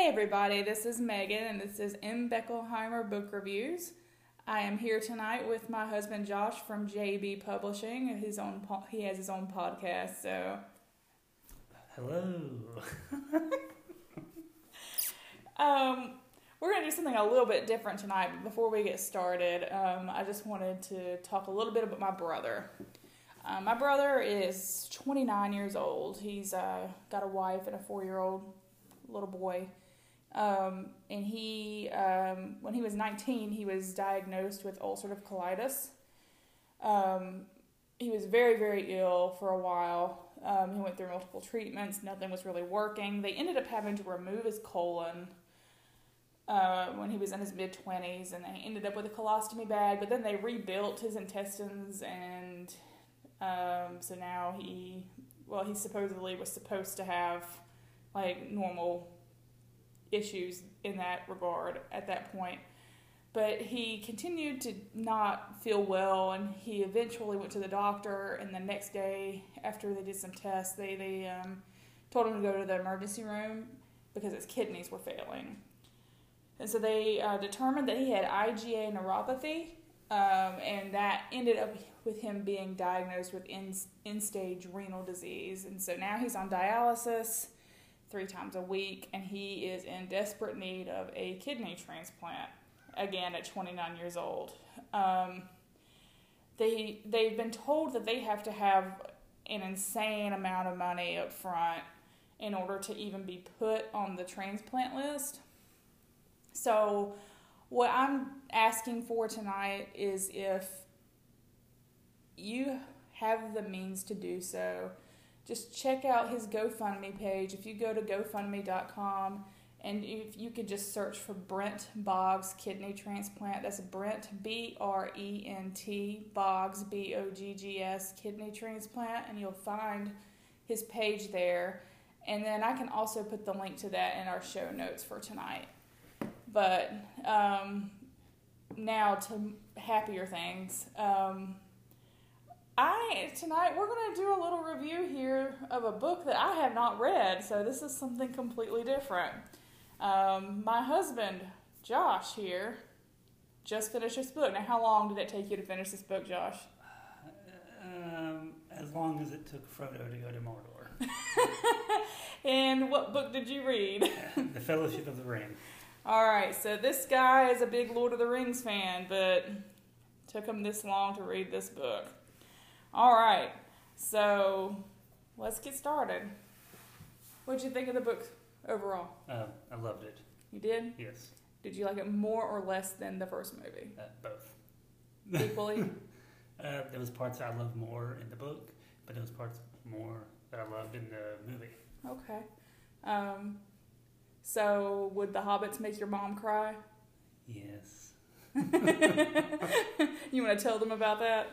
everybody, this is Megan and this is M. Beckelheimer Book Reviews. I am here tonight with my husband Josh from JB Publishing. He has his own podcast, so... Hello. We're going to do something a little bit different tonight, but before we get started, I just wanted to talk a little bit about my brother. My brother is 29 years old. He's got a wife and a 4-year-old little boy. And he, when he was 19, he was diagnosed with ulcerative colitis. He was very, very ill for a while. He went through multiple treatments. Nothing was really working. They ended up having to remove his colon when he was in his mid-20s, and they ended up with a colostomy bag, but then they rebuilt his intestines, and so now he supposedly was supposed to have like normal issues in that regard at that point. But he continued to not feel well, and he eventually went to the doctor, and the next day after they did some tests, they told him to go to the emergency room because his kidneys were failing. And so they determined that he had IgA nephropathy, and that ended up with him being diagnosed with end-stage renal disease. And so now he's on dialysis 3 times a week, and he is in desperate need of a kidney transplant, again at 29 years old. They've been told that they have to have an insane amount of money up front in order to even be put on the transplant list. So what I'm asking for tonight is, if you have the means to do so, just check out his GoFundMe page. If you go to GoFundMe.com, and if you could just search for Brent Boggs Kidney Transplant, that's Brent, B-R-E-N-T, Boggs, B-O-G-G-S, Kidney Transplant, and you'll find his page there. And then I can also put the link to that in our show notes for tonight. But now to happier things. Tonight we're going to do a little review here of a book that I have not read, so this is something completely different. My husband, Josh, here, just finished this book. Now, how long did it take you to finish this book, Josh? As long as it took Frodo to go to Mordor. And what book did you read? The Fellowship of the Ring. All right, so this guy is a big Lord of the Rings fan, but it took him this long to read this book. All right, so let's get started. What did you think of the book overall? I loved it. You did? Yes. Did you like it more or less than the first movie? Both. Equally? There was parts I loved more in the book, but there was parts more that I loved in the movie. Okay. So would the Hobbits make your mom cry? Yes. You want to tell them about that?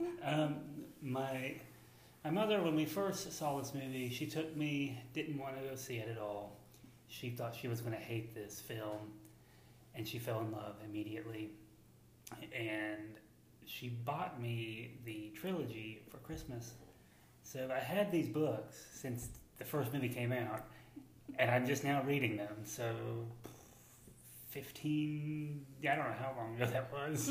My mother, when we first saw this movie, she took me, didn't want to go see it at all. She thought she was going to hate this film, and she fell in love immediately. And she bought me the trilogy for Christmas. So I had these books since the first movie came out, and I'm just now reading them. So 15, I don't know how long ago that was.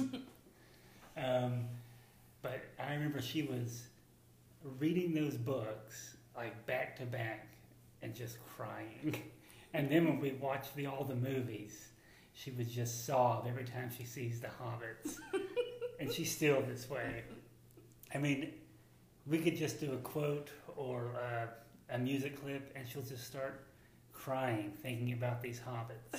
But I remember she was reading those books like back to back and just crying. And then when we watched all the movies, she would just sob every time she sees the Hobbits. And she's still this way. I mean, we could just do a quote or a music clip, and she'll just start crying thinking about these Hobbits.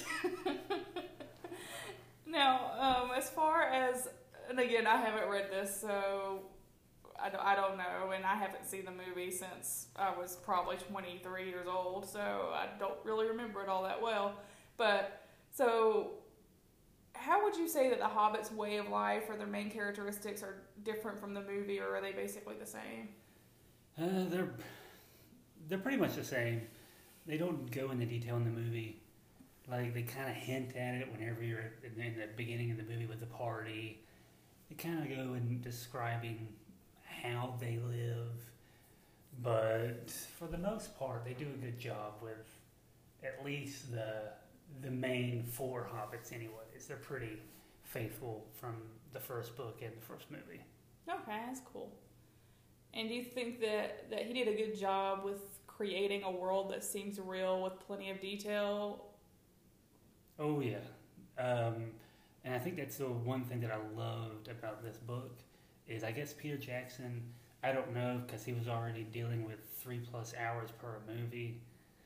Now, as far as, and again, I haven't read this, so I don't know, and I haven't seen the movie since I was probably 23 years old, so I don't really remember it all that well. But, so, how would you say that the Hobbits' way of life or their main characteristics are different from the movie, or are they basically the same? They're pretty much the same. They don't go into detail in the movie. Like, they kind of hint at it whenever you're in the beginning of the movie with the party. They kind of go in describing how they live. But for the most part, they do a good job with at least the the main four hobbits anyways. They're pretty faithful from the first book and the first movie. Okay, that's cool. And do you think that he did a good job with creating a world that seems real with plenty of detail? Oh yeah, and I think that's the one thing that I loved about this book is I guess Peter Jackson, I don't know because he was already dealing with 3+ hours per movie.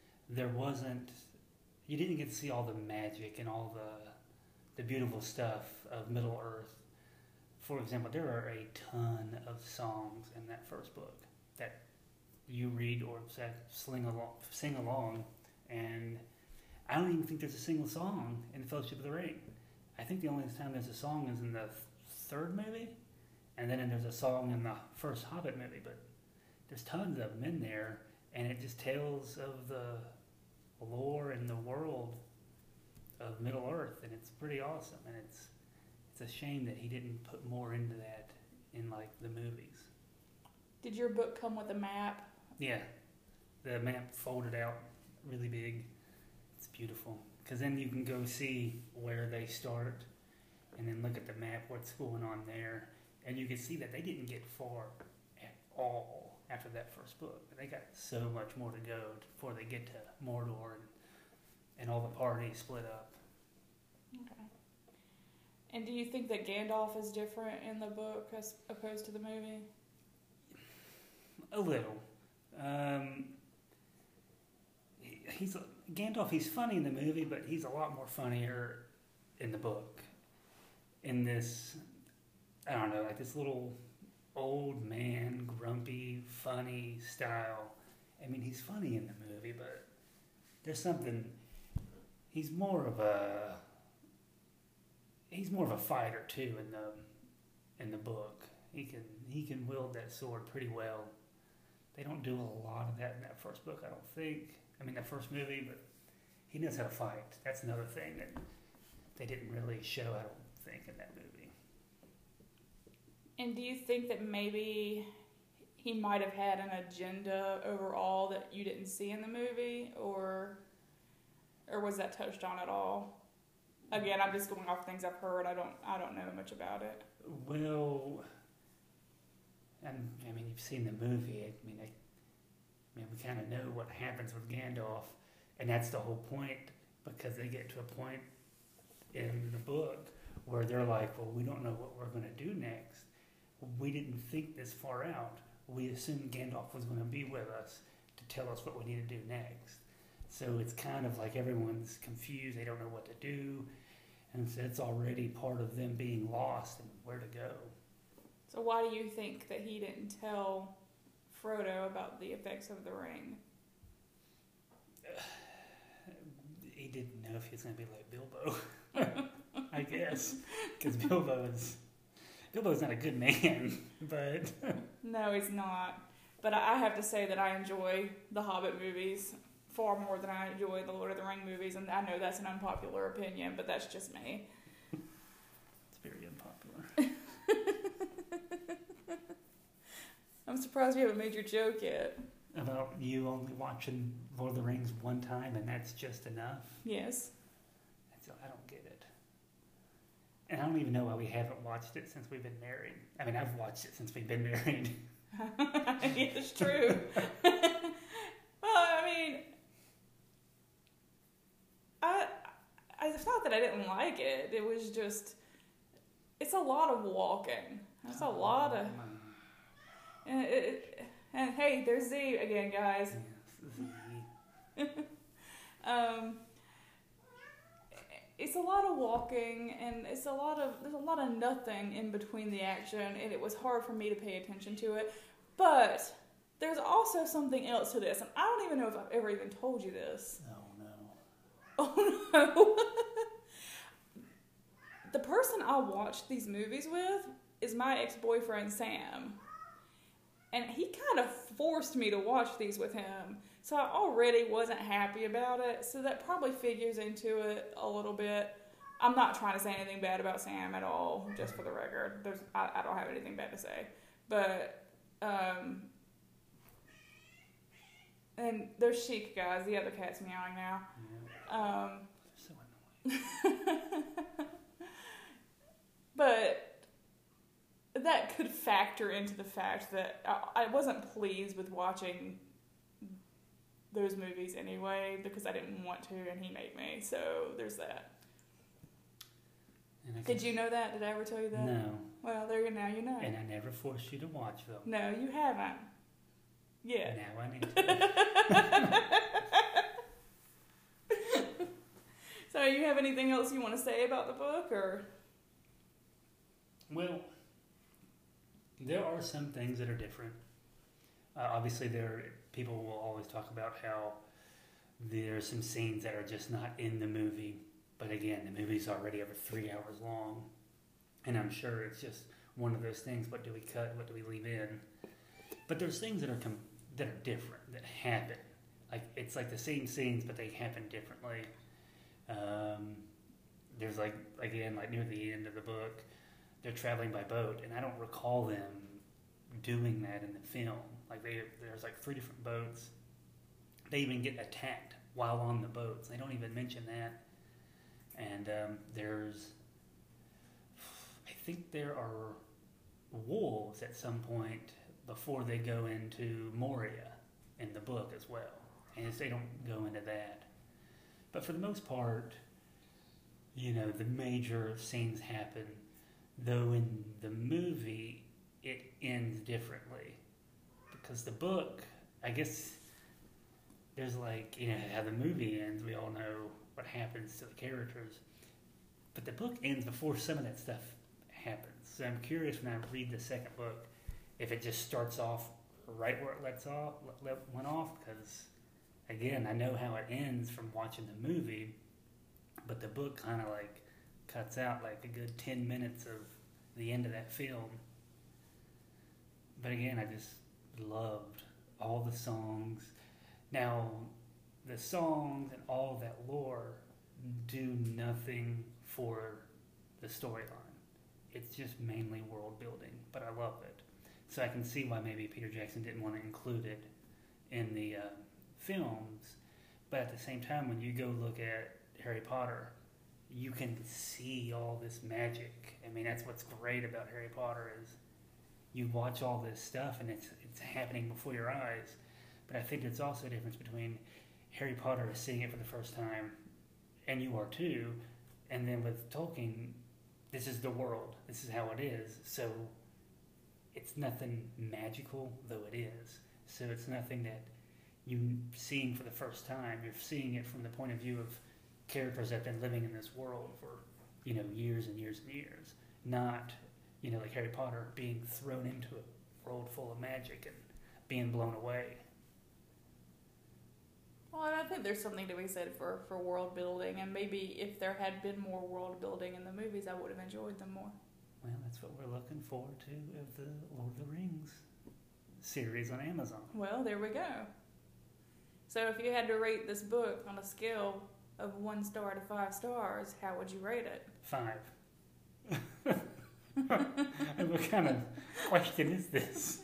You didn't get to see all the magic and all the beautiful stuff of Middle Earth. For example, there are a ton of songs in that first book that you read or sing along, and I don't even think there's a single song in Fellowship of the Ring. I think the only time there's a song is in the third movie, and then there's a song in the first Hobbit movie, but there's tons of them in there, and it just tells of the lore and the world of Middle Earth, and it's pretty awesome, and it's a shame that he didn't put more into that in like the movies. Did your book come with a map? Yeah, the map folded out really big. It's beautiful because then you can go see where they start and then look at the map, what's going on there, and you can see that they didn't get far at all after that first book. They got so much more to go before they get to Mordor and all the parties split up. Okay. And do you think that Gandalf is different in the book as opposed to the movie? A little. Gandalf, he's funny in the movie, but he's a lot more funnier in the book. In this, I don't know, like this little old man, grumpy, funny style. I mean, he's funny in the movie, but there's something. He's more of a fighter too in the book. He can wield that sword pretty well. They don't do a lot of that in that first book, I don't think. I mean, that first movie, but he knows how to fight. That's another thing that they didn't really show, I don't think, in that movie. And do you think that maybe he might have had an agenda overall that you didn't see in the movie, or was that touched on at all? Again, I'm just going off things I've heard. I don't know much about it. Well, and I mean, you've seen the movie. I mean, we kind of know what happens with Gandalf, and that's the whole point, because they get to a point in the book where they're like, well, we don't know what we're going to do next. We didn't think this far out. We assumed Gandalf was going to be with us to tell us what we need to do next. So it's kind of like everyone's confused. They don't know what to do. And so it's already part of them being lost and where to go. So why do you think that he didn't tell Frodo about the effects of the ring? He didn't know if he was going to be like Bilbo, I guess. Because Bilbo's not a good man, but... No, he's not. But I have to say that I enjoy the Hobbit movies far more than I enjoy the Lord of the Ring movies, and I know that's an unpopular opinion, but that's just me. It's very unpopular. I'm surprised you haven't made your joke yet. About you only watching Lord of the Rings one time and that's just enough? Yes. I don't get it. And I don't even know why we haven't watched it since we've been married. I mean, I've watched it since we've been married. It's true. Well, I mean, it's not that I didn't like it. It was just, it's a lot of walking. It's a lot of... And hey, there's Z again, guys. Yes, it's a lot of walking, and there's a lot of nothing in between the action, and it was hard for me to pay attention to it. But there's also something else to this, and I don't even know if I've ever even told you this. Oh no. The person I watched these movies with is my ex-boyfriend Sam. And he kind of forced me to watch these with him. So I already wasn't happy about it. So that probably figures into it a little bit. I'm not trying to say anything bad about Sam at all, just for the record. I don't have anything bad to say. But, and there's Sheik, guys. The other cat's meowing now. So But that could factor into the fact that I wasn't pleased with watching those movies anyway because I didn't want to and he made me. So there's that. Did you know that? Did I ever tell you that? No. Well, there you now you know. And I never forced you to watch them. No, you haven't. Yeah. Now I need to. So, you have anything else you want to say about the book, or? Well, there are some things that are different. Obviously, people will always talk about how there are some scenes that are just not in the movie. But again, the movie's already over 3 hours long. And I'm sure it's just one of those things. What do we cut? What do we leave in? But there's things that are different, that happen. Like, it's like the same scenes, but they happen differently. There's like near the end of the book, they're traveling by boat, and I don't recall them doing that in the film. Like, there's like 3 different boats. They even get attacked while on the boats. They don't even mention that. And I think there are wolves at some point before they go into Moria in the book as well. And they don't go into that. But for the most part, the major scenes happen, though in the movie it ends differently. Because the book, I guess, there's how the movie ends, we all know what happens to the characters. But the book ends before some of that stuff happens. So I'm curious when I read the second book if it just starts off right where it went off, because again, I know how it ends from watching the movie, but the book kind of cuts out a good 10 minutes of the end of that film. But again, I just loved all the songs. Now, the songs and all that lore do nothing for the storyline. It's just mainly world building, but I love it. So I can see why maybe Peter Jackson didn't want to include it in the films, but at the same time, when you go look at Harry Potter, you can see all this magic. I mean, that's what's great about Harry Potter is you watch all this stuff and it's happening before your eyes. But I think there's also a difference between Harry Potter is seeing it for the first time, and you are too, and then with Tolkien, this is the world, this is how it is, so it's nothing magical, though it is. So it's nothing that you're seeing for the first time. You're seeing it from the point of view of characters that have been living in this world for, years and years and years. Not, like Harry Potter being thrown into a world full of magic and being blown away. Well, and I think there's something to be said for world building, and maybe if there had been more world building in the movies, I would have enjoyed them more. Well, that's what we're looking forward to of the Lord of the Rings series on Amazon. Well, there we go. So if you had to rate this book on a scale of 1 star to 5 stars, how would you rate it? 5. What kind of question is this?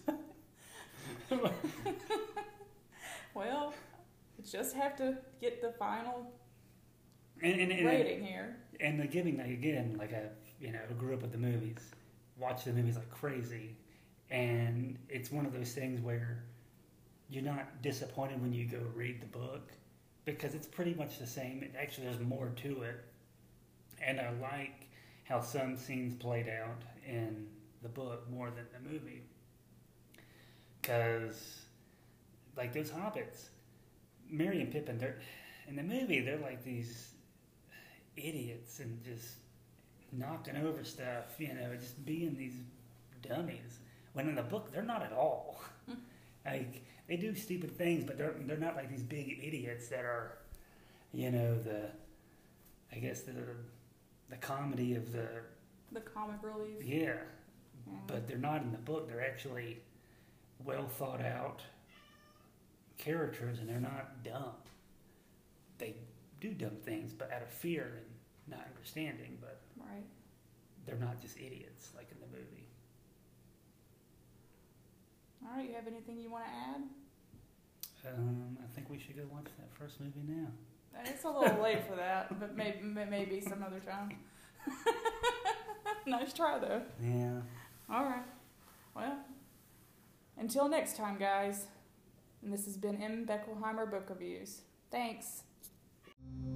Well, you just have to get the final and rating here. And the giving, again, I grew up with the movies, watched the movies like crazy, and it's one of those things where you're not disappointed when you go read the book because it's pretty much the same. Actually, there's more to it, and I like how some scenes played out in the book more than the movie. Because, those hobbits, Merry and Pippin, in the movie, they're like these idiots and just knocking over stuff, just being these dummies. When in the book, they're not at all. They do stupid things, but they're not like these big idiots that are, the comedy of the comic relief. Yeah. But they're not in the book. They're actually well thought out characters, and they're not dumb. They do dumb things, but out of fear and not understanding. But right. They're not just idiots like in the movie. All right, you have anything you want to add? I think we should go watch that first movie now. It's a little late for that, but maybe some other time. Nice try, though. Yeah. All right. Well, until next time, guys. And this has been M. Beckelheimer Book Reviews. Thanks.